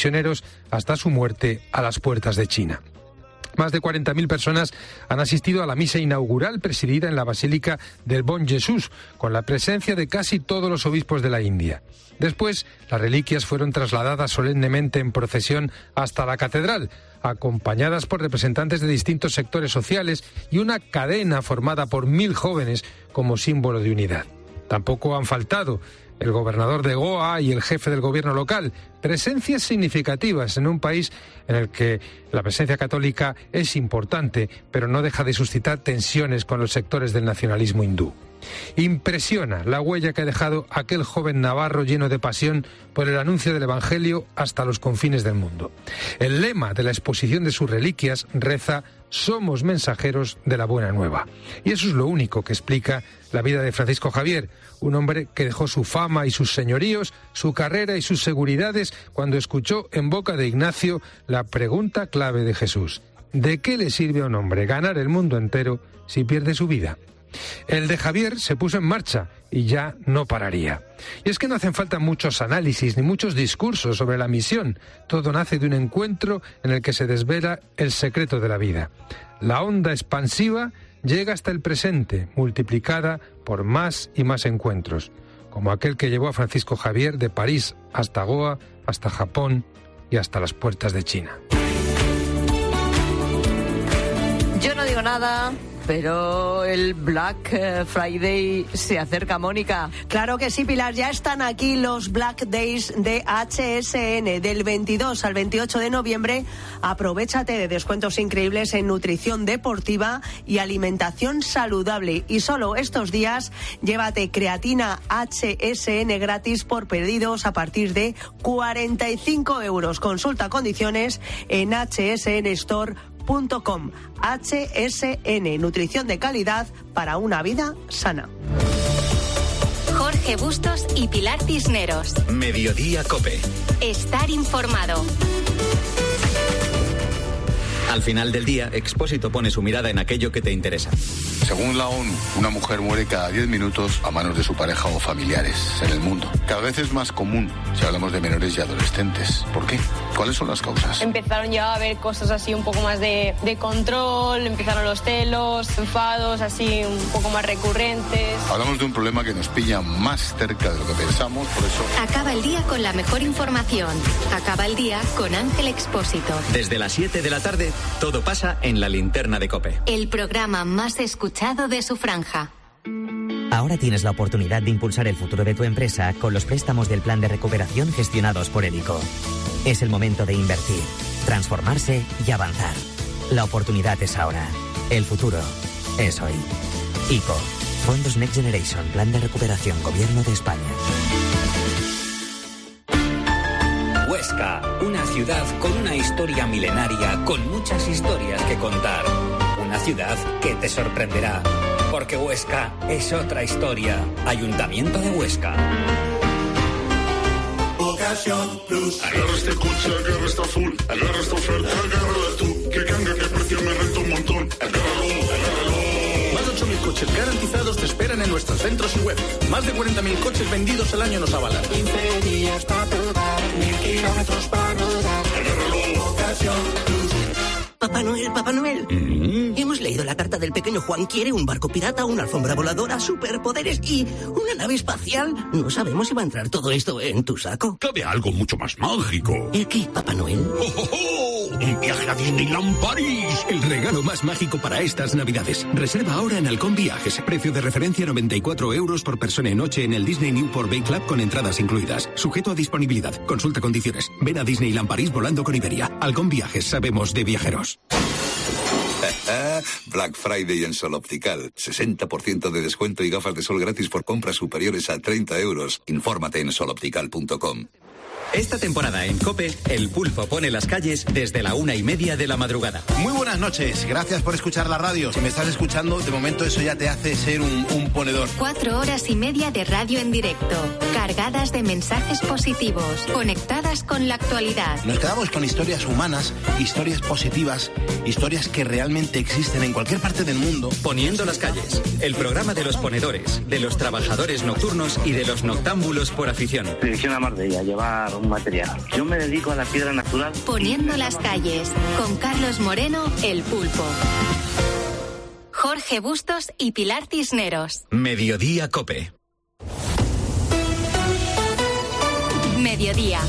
misioneros hasta su muerte a las puertas de China. Más de 40.000 personas han asistido a la misa inaugural presidida en la Basílica del Bon Jesús, con la presencia de casi todos los obispos de la India. Después, las reliquias fueron trasladadas solemnemente en procesión hasta la catedral, acompañadas por representantes de distintos sectores sociales y una cadena formada por 1.000 jóvenes como símbolo de unidad. Tampoco han faltado el gobernador de Goa y el jefe del gobierno local, presencias significativas en un país en el que la presencia católica es importante, pero no deja de suscitar tensiones con los sectores del nacionalismo hindú. Impresiona la huella que ha dejado aquel joven navarro lleno de pasión por el anuncio del Evangelio hasta los confines del mundo. El lema de la exposición de sus reliquias reza: somos mensajeros de la buena nueva. Y eso es lo único que explica la vida de Francisco Javier, un hombre que dejó su fama y sus señoríos, su carrera y sus seguridades cuando escuchó en boca de Ignacio la pregunta clave de Jesús: ¿de qué le sirve a un hombre ganar el mundo entero si pierde su vida? El de Javier se puso en marcha y ya no pararía. Y es que no hacen falta muchos análisis ni muchos discursos sobre la misión. Todo nace de un encuentro en el que se desvela el secreto de la vida. La onda expansiva llega hasta el presente, multiplicada por más y más encuentros, como aquel que llevó a Francisco Javier de París hasta Goa, hasta Japón y hasta las puertas de China. Yo no digo nada, pero el Black Friday se acerca, Mónica. Claro que sí, Pilar, ya están aquí los Black Days de HSN. Del 22 al 28 de noviembre, aprovéchate de descuentos increíbles en nutrición deportiva y alimentación saludable. Y solo estos días, llévate creatina HSN gratis por pedidos a partir de 45 euros. Consulta condiciones en hsnstore.com. HSN, nutrición de calidad para una vida sana. Jorge Bustos y Pilar Cisneros. Mediodía COPE. Estar informado. Al final del día, Expósito pone su mirada en aquello que te interesa. Según la ONU, una mujer muere cada 10 minutos a manos de su pareja o familiares en el mundo. Cada vez es más común si hablamos de menores y adolescentes. ¿Por qué? ¿Cuáles son las causas? Empezaron ya a haber cosas así un poco más de control, empezaron los celos, enfados así un poco más recurrentes. Hablamos de un problema que nos pilla más cerca de lo que pensamos, por eso... Acaba el día con la mejor información. Acaba el día con Ángel Expósito. Desde las 7 de la tarde, todo pasa en la linterna de COPE. El programa más escuchado de su franja. Ahora tienes la oportunidad de impulsar el futuro de tu empresa con los préstamos del Plan de Recuperación gestionados por el ICO. Es el momento de invertir, transformarse y avanzar. La oportunidad es ahora. El futuro es hoy. ICO. Fondos Next Generation. Plan de Recuperación. Gobierno de España. Huesca, una ciudad con una historia milenaria, con muchas historias que contar. Una ciudad que te sorprenderá, porque Huesca es otra historia. Ayuntamiento de Huesca. Ocasión Plus. Agarra este coche, agarra esta full, agarra esta oferta, agárrala tú. Que ganga, que precio me renta un montón. Agárralo. Más de 8.000 coches garantizados te esperan en nuestros centros y web. Más de 40.000 coches vendidos al año nos avalan. 15 días para probar, 1.000 kilómetros para rodar. Agárralo. Ocasión Plus. Papá Noel. Hemos leído la carta del pequeño Juan. Quiere un barco pirata, una alfombra voladora, superpoderes y una nave espacial. No sabemos si va a entrar todo esto en tu saco. Cabe algo mucho más mágico. ¿El qué, Papá Noel? ¡Oh, oh, oh! ¡Un viaje a Disneyland París! El regalo más mágico para estas Navidades. Reserva ahora en Halcón Viajes. Precio de referencia 94 euros por persona y noche en el Disney Newport Bay Club con entradas incluidas. Sujeto a disponibilidad. Consulta condiciones. Ven a Disneyland París volando con Iberia. Halcón Viajes. Sabemos de viajeros. Black Friday en Sol Optical. 60% de descuento y gafas de sol gratis por compras superiores a 30 euros. Infórmate en soloptical.com. Esta temporada en COPE, el pulpo pone las calles desde la 1:30 de la madrugada. Muy buenas noches, gracias por escuchar la radio. Si me estás escuchando, de momento eso ya te hace ser un ponedor. 4 horas y media de radio en directo, cargadas de mensajes positivos, conectadas con la actualidad. Nos quedamos con historias humanas, historias positivas, historias que realmente existen en cualquier parte del mundo. Poniendo las calles, el programa de los ponedores, de los trabajadores nocturnos y de los noctámbulos por afición. Dirección a Marbella, llevar un material. Yo me dedico a la piedra natural. Poniendo las calles, con Carlos Moreno, El Pulpo. Jorge Bustos y Pilar Cisneros. Mediodía COPE. Mediodía.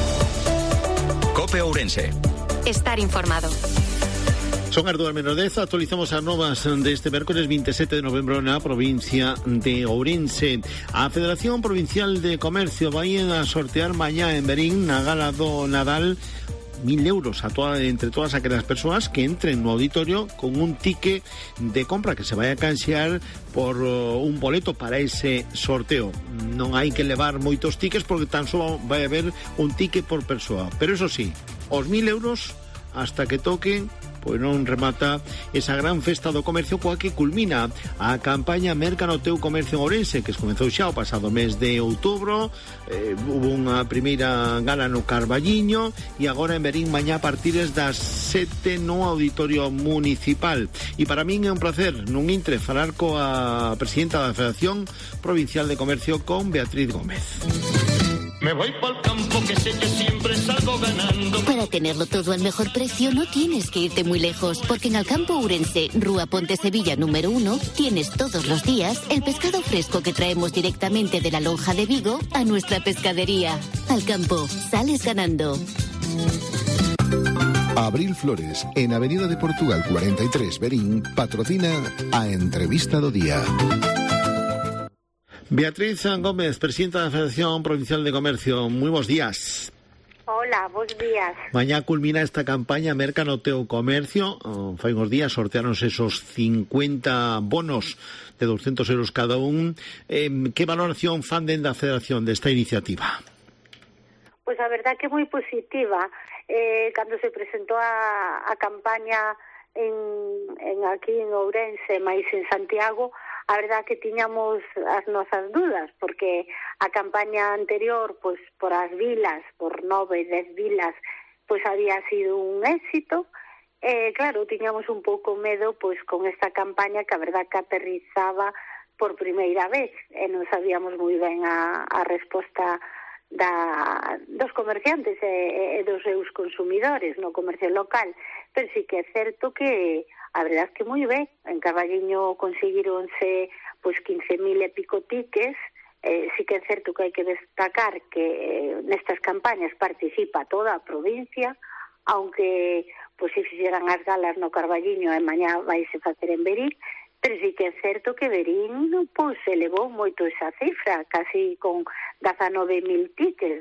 COPE Ourense. Estar informado. Son as 2:10, actualizamos as novas deste mércoles 27 de novembro na provincia de Ourense. A Federación Provincial de Comercio vai a sortear mañá en Berín, na gala do Nadal, 1.000 euros entre todas aquelas persoas que entren no auditorio con un ticket de compra que se vai a canxear por un boleto para ese sorteo. Non hai que levar moitos tickets porque tan só vai haber un ticket por persoa. Pero eso sí, os 1.000 euros hasta que toquen, pois non remata esa gran festa do comercio coa que culmina a campaña Merca no teu comercio en Ourense, que comezou xa o pasado mes de outubro. Hubo unha primeira gala no Carballiño e agora en Berín mañá a partir das 7 no auditorio municipal. E para min é un placer nun intre falar coa presidenta da Federación Provincial de Comercio, con Beatriz Gómez. Me voy pa'l campo que sé que siempre salgo ganando. Para tenerlo todo al mejor precio no tienes que irte muy lejos, porque en Alcampo Ourense, Rúa Ponte Sevilla número 1, tienes todos los días el pescado fresco que traemos directamente de la lonja de Vigo a nuestra pescadería. Alcampo, sales ganando. Abril Flores, en Avenida de Portugal 43, Berín, patrocina a Entrevista do Día. Beatriz Gómez, presidenta da Federación Provincial de Comercio, moi bons días. Hola, bons días. Mañá culmina esta campaña Merca no teu comercio. Fai uns días sortearonse esos 50 bonos de 200 euros cada un. Que valoración fan da Federación desta iniciativa? Pois a verdad que moi positiva. Cando se presentou a campaña aquí en Ourense, máis en Santiago, a verdad que tiñamos as nosas dudas, porque a campaña anterior, pois por as vilas, por 9, 10 vilas, pois había sido un éxito. Claro, tiñamos un pouco medo pois con esta campaña que a verdad que aterrizaba por primeira vez, e non sabíamos moi ben a resposta dos comerciantes e dos seus consumidores no comercio local. Pero sí que é certo que a verdade é que moi ben, en Carballiño conseguironse pois 15.000 e pico tickets. Sí que é certo que hai que destacar que nestas campañas participa toda a provincia, aunque pois se fixeran as galas no Carballiño e mañá vaise facer en Berín, pero sí que é certo que Berín pois elevou moito esa cifra, casi con 19.000 tickets,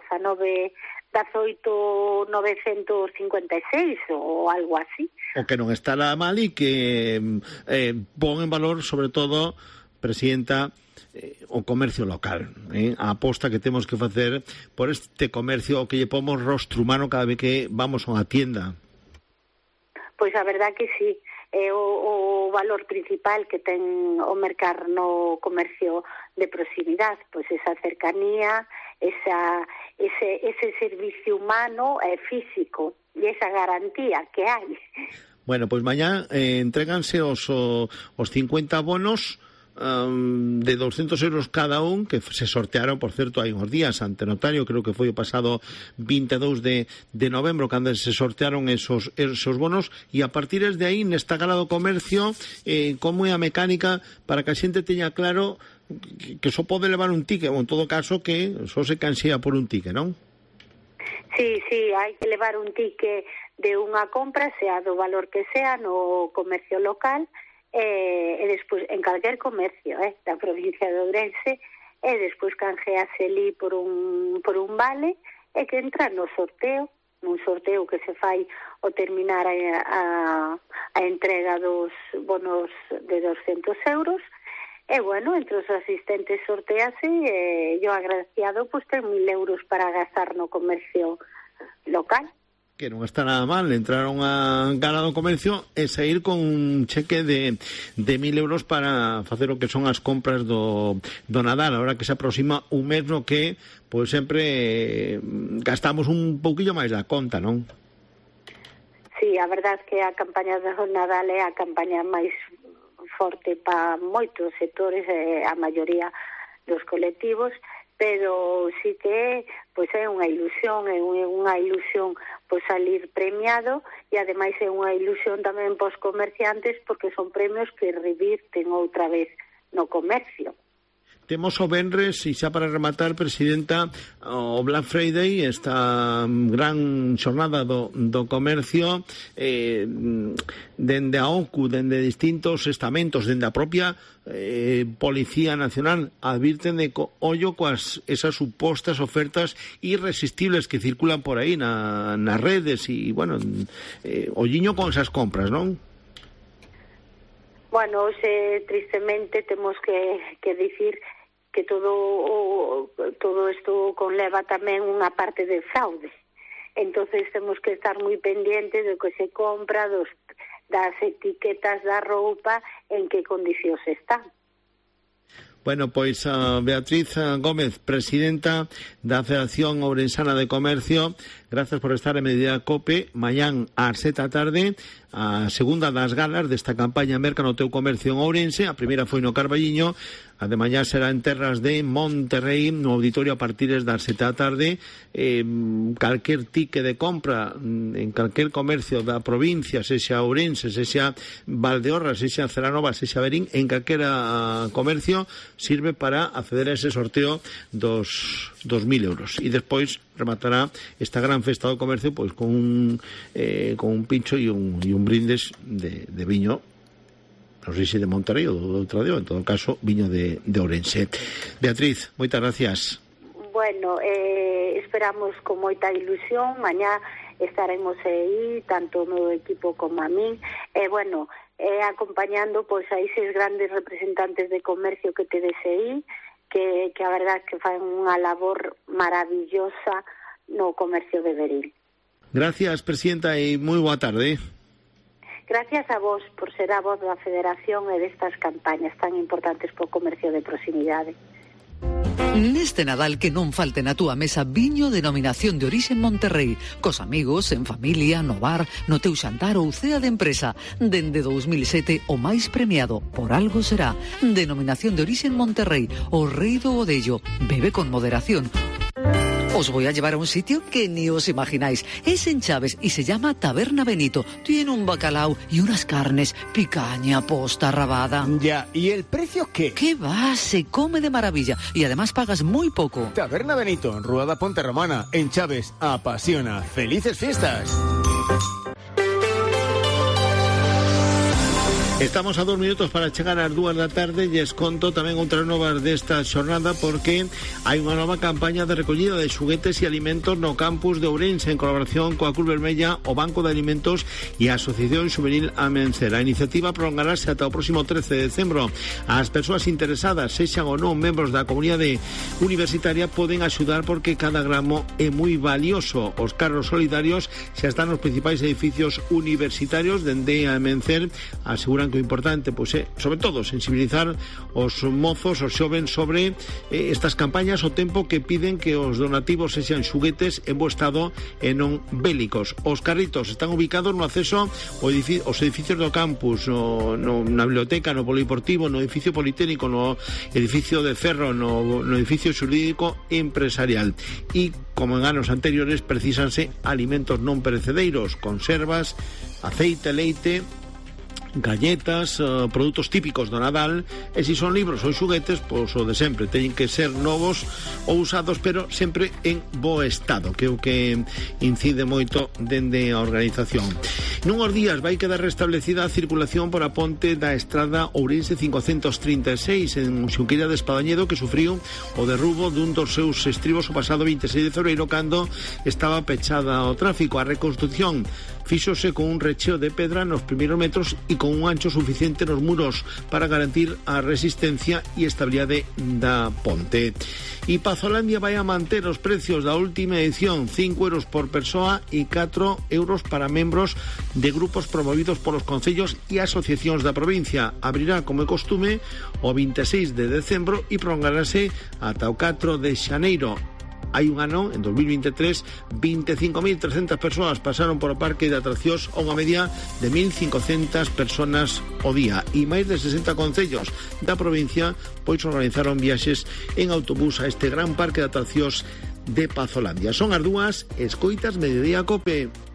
18.956 ou algo así. O que non está nada mal e que pon en valor, sobre todo, presidenta, o comercio local, a aposta que temos que facer por este comercio que lle pomos rostro humano cada vez que vamos a unha tienda. Pois a verdad que sí, é o valor principal que ten o mercar no comercio de proximidade, pois esa cercanía, ese servicio humano e físico e esa garantía que hai. Bueno, pois mañá entréganse os 50 bonos de 200 euros cada un, que se sortearon, por certo, hai uns días ante notario, creo que foi o pasado 22 de novembro cando se sortearon esos bonos, e a partir de aí nesta gala do comercio, como é a mecánica para que a xente teña claro que só pode levar un ticket, ou en todo caso que só se canxea por un ticket, non? Sí, hai que levar un ticket de unha compra, sea do valor que sea, no comercio local, e despois en calquer comercio da provincia de Ourense, e despois canjease ali por un vale, e que entra no sorteo, nun sorteo que se fai ao terminar a entrega dos bonos de 200 euros. E bueno, entre os asistentes sortease, e o agraciado pois ten 1.000 euros para gastar no comercio local. Que non está nada mal entrar a unha gala do comercio e sair con un cheque de 1.000 euros para facer o que son as compras do Nadal, ahora que se aproxima un mes no que pois sempre gastamos un pouquillo máis da conta, non? Sí, a verdade é que a campaña do Nadal é a campaña máis forte para moitos sectores, a maioría dos colectivos, pero sí que pois é unha ilusión pois salir premiado, e ademais é unha ilusión tamén pos comerciantes, porque son premios que revirten outra vez no comercio. Temos o venres, e xa para rematar, Presidenta, o Black Friday, esta gran xornada do comercio, dende a OCU, dende distintos estamentos, dende a propia Policía Nacional, advirten de ollo coas esas supostas ofertas irresistibles que circulan por aí nas redes, e, bueno, olliño con esas compras, non? Bueno, tristemente temos que dicir que todo isto conleva tamén unha parte de fraude. Entonces temos que estar moi pendientes do que se compra, das etiquetas da roupa, en que condicións están. Bueno, pois Beatriz Gómez, presidenta da Federación Ourensana de Comercio, gracias por estar en Mediodía Cope. Mañán ás 7 da tarde, a segunda das galas desta campaña Merca no teu comercio en Ourense. A primeira foi no Carballiño, a de mañá será en terras de Monterrey, no auditorio a partir das 7 da tarde. Calquer tique de compra en calquer comercio da provincia, sexa Ourense, sexa Valdeorras, sexa Celanova, sexa Verín, en calquera comercio, sirve para acceder a ese sorteo dos 2.000 euros. E despois rematará esta gran festa do comercio pois con un pincho e un brindes de viño, non sei se de Monterrey ou de outra en todo caso viño de Ourense. Beatriz, moitas gracias. Bueno, esperamos con moita ilusión. Mañá estaremos aí, tanto o meu equipo como a min, bueno, acompañando pois a eses grandes representantes de comercio que tedes aí, que a verdad que fan unha labor maravillosa no comercio de Verín. Gracias, Presidenta, e moi boa tarde. Gracias a vos por ser a voz da Federación e destas campañas tan importantes por comercio de proximidade. Neste Nadal que non falte na túa mesa viño denominación de orixe Monterrey, cos amigos, en familia, no bar, no teu xantar ou cea de empresa. Dende 2007 o máis premiado, por algo será. Denominación de orixe Monterrey, o rei do godello. Bebe con moderación. Os voy a llevar a un sitio que ni os imagináis. Es en Chaves y se llama Taberna Benito. Tiene un bacalao y unas carnes, picaña, posta, rabada. Ya, ¿y el precio qué? ¿Qué va? Se come de maravilla y además pagas muy poco. Taberna Benito, Rueda Ponte Romana, en Chaves. Apasiona. ¡Felices fiestas! Estamos a 2 minutos para chegar ás 2 da tarde e esconto tamén outras novas desta xornada, porque hai unha nova campaña de recollida de xuguetes e alimentos no campus de Ourense en colaboración coa Cruz Vermella, o Banco de Alimentos e a Asociación Xuvenil Amencer. A iniciativa prolongarase ata o próximo 13 de decembro. As persoas interesadas, sexan ou non membros da comunidade universitaria, poden axudar porque cada gramo é moi valioso. Os carros solidarios xa están nos principais edificios universitarios. Dende a Amencer aseguran que o importante pois é, sobre todo, sensibilizar os mozos, os xovens sobre estas campañas, o tempo que piden que os donativos sexan xuguetes en bo estado e non bélicos. Os carritos están ubicados no acceso aos edificios do campus, na biblioteca, no polideportivo, no edificio politécnico, no edificio de Ferro, no edificio xurídico empresarial. E, como en anos anteriores, precisanse alimentos non perecedeiros, conservas, aceite, leite, galletas, produtos típicos do Nadal. E se son libros ou xuguetes, pois o de sempre, teñen que ser novos ou usados, pero sempre en bo estado, que é o que incide moito dende a organización. Nunhos días vai quedar restablecida a circulación por a ponte da estrada Ourense 536 en Xunqueira de Espadañedo, que sufriu o derrubo dun dos seus estribos o pasado 26 de febreiro, cando estaba pechada ao tráfico. A reconstrucción fíxose con un recheo de pedra nos primeiros metros e con un ancho suficiente nos muros para garantir a resistencia e estabilidade da ponte. E Pazolandia vai a manter os precios da última edición, 5 euros por persoa e 4 euros para membros de grupos promovidos polos concellos e asociacións da provincia. Abrirá, como é costume, o 26 de decembro e prolongarase ata o 4 de xaneiro. hai un ano, en 2023, 25.300 persoas pasaron por o parque de atraccións a unha media de 1.500 personas ao día e máis de 60 concellos da provincia pois organizaron viaxes en autobús a este gran parque de atraccións de Pazolandia. Son as 2:00, escoitas Mediodía Cope.